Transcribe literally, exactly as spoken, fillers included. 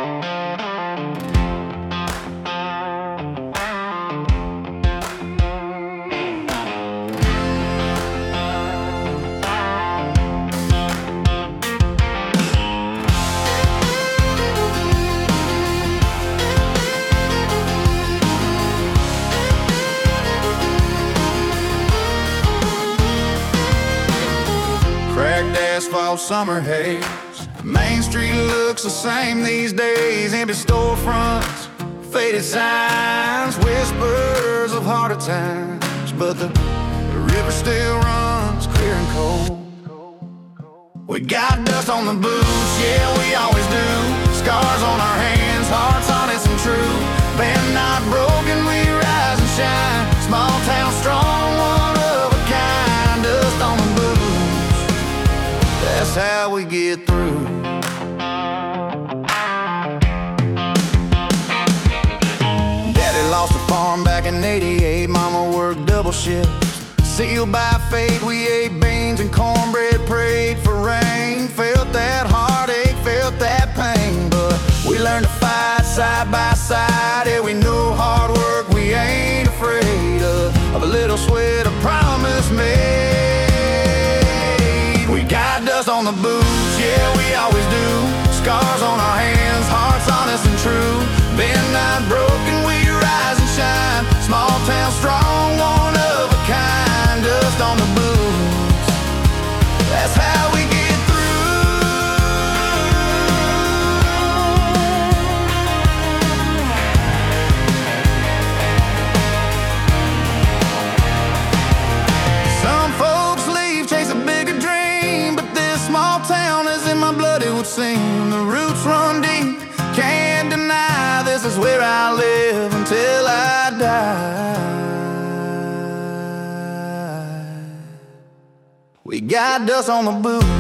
Cracked asphalt, summer haze. Main Street looks the same these days. Empty storefronts, faded signs, whispers of harder times. But the, the river still runs clear and cold. We got dust on the boots, yeah, we always do. Scars on our hands, hearts honest and true. Bend not broken, we rise and shine. Small town strong, one of a kind. Dust on the boots, that's how we get through. Daddy lost a farm back in eighty-eight. Mama worked double shifts. Sealed by fate, we ate beans and cornbread, prayed for rain. Felt that heartache, felt that pain. But we learned to fight side by side. Yeah, we know hard work, we ain't afraid of, of a little sweat, a promise made. We got dust on the boots, yeah, we always do. Scars on our hands, hearts honest and true. Been not broken, we rise and shine. Small town strong, one of a kind. Dust on the boots, that's how we get through. Some folks leave, chase a bigger dream, but this small town is in my blood, it would seem. The roots run deep, can't deny this is where I live until I die. We got dust on the boots.